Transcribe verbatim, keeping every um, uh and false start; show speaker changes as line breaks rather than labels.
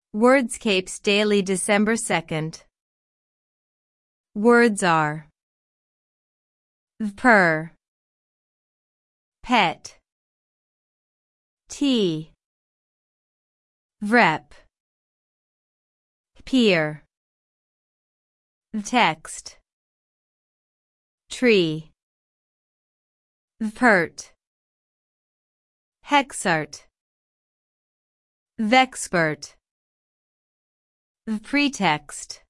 Wordscapes Daily December second. Words are per, pet, tea, vrep, peer, text, tree, pert, hexart, vexpert, pretext.